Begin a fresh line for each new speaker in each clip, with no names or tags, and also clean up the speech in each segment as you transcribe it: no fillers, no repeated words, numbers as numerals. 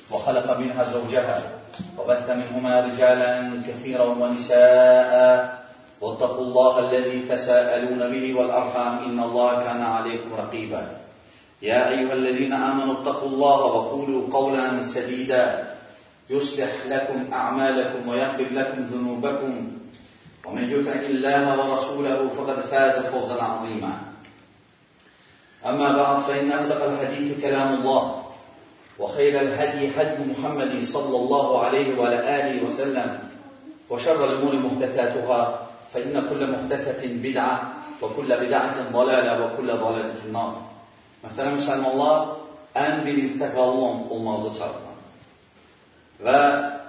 وخلق منها زوجها وبث منهما رجالا كثيرا ونساء واتقوا الله الذي تساءلون به والأرحام إن الله كان عليكم رقيبا يا أيها الذين آمنوا اتقوا الله وقولوا قولا سديدا يصلح لكم أعمالكم ويغفر لكم ذنوبكم ومن يطع الله ورسوله فقد فاز فوزا عظيما أما بعد فإن أصدق الحديث كلام الله وخير الهدي هدي محمد صلى الله عليه وعلى آله وسلم وشر الأمور محدثاتها فإن كل محدثة بدعة وكل بدعة ضلالة وكل ضلالة في النار. Muhterem Müslümanlar, en birinci təqvalı olmazı çağırır. Və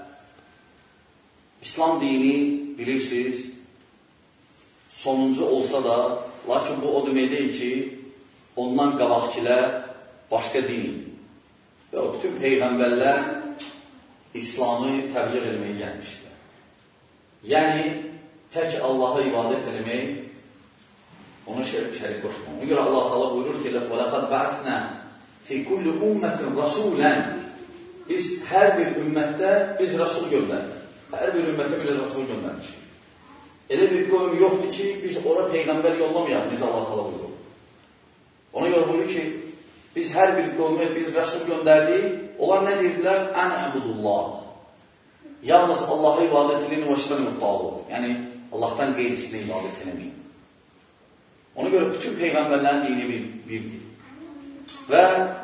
İslam dini bilirsiniz, sonuncu olsa da, lakin bu o demək deyil ki, ondan qabaqkilər başqa din. Və o bütün peyğəmbərlər İslamı təbliğ etməyə gəlmişlər. Yəni, tək Allaha ibadət etmək, ona şərik qoşmaq. Ona görə Allah Teala buyurur ki, وَلَقَدْ بَعْثْنَا فِي كُلِّ أُمَّةٍ رَسُولًا Biz hər bir ümmətdə biz rəsul göndərdik. Hər bir ümmətə biz rəsul göndərmişik. Elə bir qövm yoxdur ki, biz ora peyğəmbər yollamayaq, biz Allah Teala buyurur. Ona görə buyurur ki, biz hər bir qövmə biz rəsul göndərdik, onlar nə deyirlər? Ən-əbudullah. Yalnız Allah'a ibadət edin və işləməyib. Yəni, Allahdan qeyrisinə ibadət edin. Ona görə bütün peyğəmbərlərin dini birdir. Və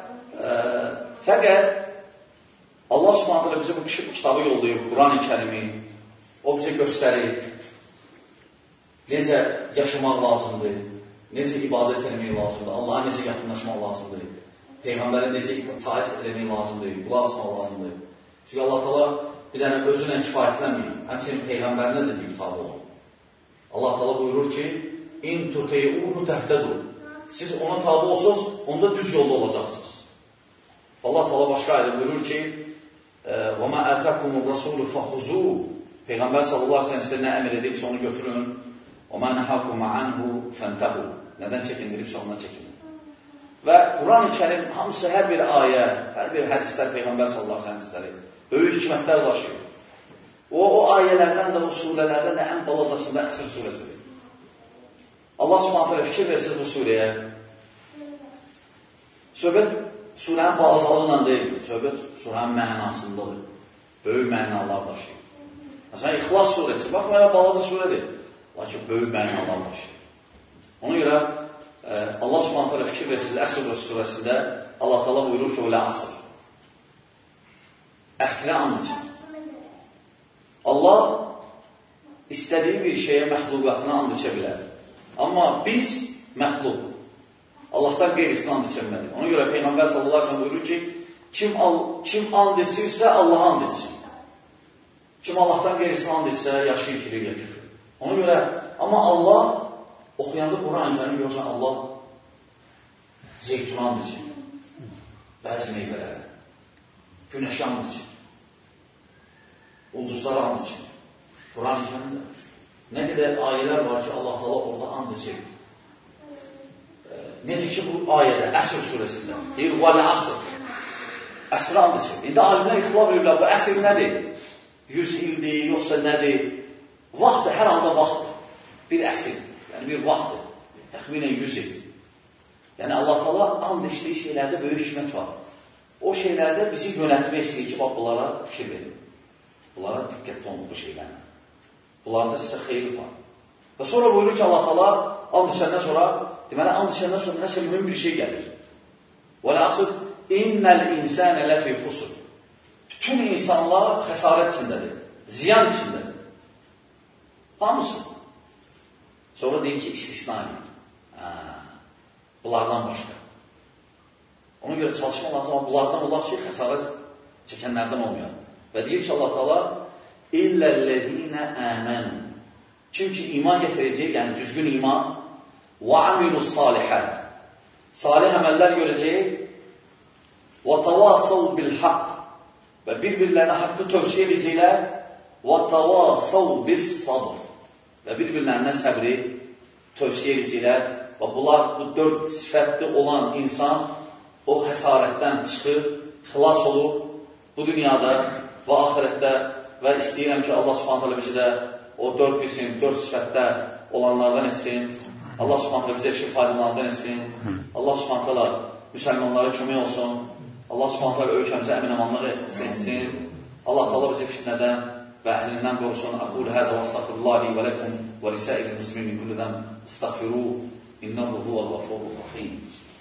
fəqət Allah Subhanahu bizə bu kitabı yollayıb, Quran-ı Kərimi, o bizə göstərir, necə yaşamaq lazımdır, necə ibadət etmək lazımdır, Allah'a necə yaxınlaşmaq lazımdır, Peyğəmbərə necə itaət etmək lazımdır, qulaq asmaq lazımdır. Çünki Allah Teala bir dənə özünə kifayətlənməyir, həmçinin Peyğəmbərinə də bir kitabı olur. Allah Teala buyurur ki, İn tuteyuhu təhtədur. Siz ona tabi olsanız, onda düz yolda olacaqsınız. Allah Teala başqa ayda buyurur ki, وَمَا أَتَكُمُ الرَّسُولُ فَخُزُوا Peyğəmbər sallallahu aleyhi ve sellem nə əmr edibsə onu götürün. وَمَا نَحَكُمَ عَنْهُ فَانْتَهُوا Nədən çəkindiribsə ondan çəkinin. Və Quran-ı Kərim hamısı hər bir ayə, hər bir hədislər Peyğəmbər sallallahu aleyhi ve sellem böyük hikmətlər daşıyır. O ayələrdən də, o surələrdən də ən balacasında Əsr surəsidir. Allah Subhanahu fikir versiniz bu surəyə. Söhbət surənin balacalığıyla deyil, söhbət surənin mənasındadır. Böyük mənalar daşıyır. Məsələn, İxlas surəsi, baxmayla balaca surədir, lakin böyük mənalar daşıyır. Ona görə Allah Subhanahu fikir versiniz Əsr surəsində Allah Teala buyurur ki, o əsr. Əsrə and için. Allah istədiyi bir şeyə məxluqatına and içə bilər. Amma biz məxluq. Allahdan qeyrisini and içəmədik. Ona görə Peyğəmbər sallallahu aleyhi ve sellem buyurur ki, kim and içirsə, Allah'a and içsin. Kim Allahdan qeyrisini and içsə, yaşayır ki, ya küfür. Ona görə, amma Allah, oxuyanda Quran-ı Kərim görürsən, Allah zeytuna and içir. Bəzi meyvələrə. Günəşə and içir. Ulduzlara and içir. Quran-ı Kərimdə. Nə qədər ayələr var ki, Allah Teala orada and içir. Necə ki, bu ayədə, Əsr surəsində, deyir, vəl-əsr. Əsrə and içir. İndi alimlər ixtilaf edirlər, bu əsr nədir? 100 ildir, yoxsa nədir? Vaxtdır, hər anda vaxtdır. Bir əsr, yəni bir vaxtdır. Təxminən 100 il. Yəni, Allah Teala and içdiyi şeylərdə böyük hikmət var. O şeylərdə bizi yönətmək istəyir ki, bax, bunlara fikir verin. Bunlara diqqətli olun bu şeylərlə. Bunlarda sizə xeyri var. Və sonra buyurur ki, Allah Teala and içəndən sonra, deməli, and içəndən sonra nəsə mühüm bir şey gəlir. وَلَعَصِدْ اِنَّ الْاِنْسَانَ لَفِي خُسُرْ Bütün insanlar xəsarət içindədir, ziyan içindədir. Hamısı. Sonra deyir ki, istisna edir. Bunlardan başqa. Ona görə çalışma lazım, amma bunlardan olar ki, xəsarət çəkənlərdən olmayaq. Və deyir ki, Allah Teala İllellezine amenu. Kim ki iman getirəcək, yəni düzgün iman, və amilus salihat. Salih əməllər görəcək, və tavasav bil haqq. Və bir-birlərinə haqqı tövsiyə edəcəklər, və tavasav bis sabr. Və bir-birlərinə səbri tövsiyə edəcəklər. Və bunlar, bu 4 sifətli olan insan o xəsarətdən çıxır, xilas olur bu dünyada və axirətdə və istəyirəm ki, Allah Subhanahu bizi də o 4 qism, 4 sifətdə olanlardan etsin. Allah Subhanahu bizə işi faydalardan etsin. Allah Subhanahu müsəlmanlara kömək olsun. Allah Subhanahu ölkəmizə əmin-amanlıq etsin. Allah Taala bizi fitnədən və əhlindən qorusun. Aqul həzə və estağfirullah li və lakum və lisa'iril muslimin min kulli zam. Estağfiruhu innehu huvel gafurur rahim.